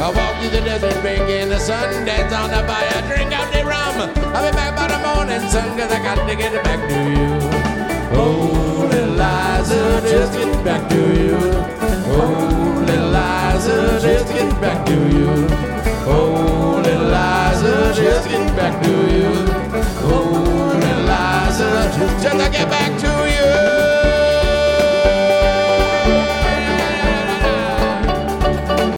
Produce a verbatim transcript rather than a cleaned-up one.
I walk through the desert, bake in the sun, dance on the fire, drink out the rum. I'll be back by the morning sun, cause I got to get it back to you. Oh, little Liza, just getting back to you. Oh, little Liza, just getting back to you. Oh, little Liza, just getting back to you. Oh, little Liza, just to get back